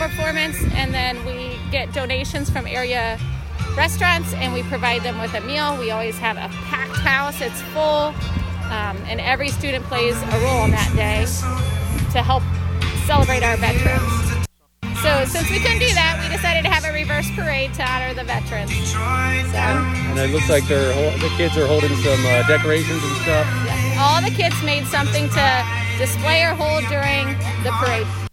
performance, and then we get donations from area restaurants and we provide them with a meal. We always have a packed house. It's full, and every student plays a role on that day to help celebrate our veterans. So since we couldn't do that, we decided to have a reverse parade to honor the veterans. And it looks like the kids are holding some decorations and stuff. Yes. All the kids made something to display or hold during the parade.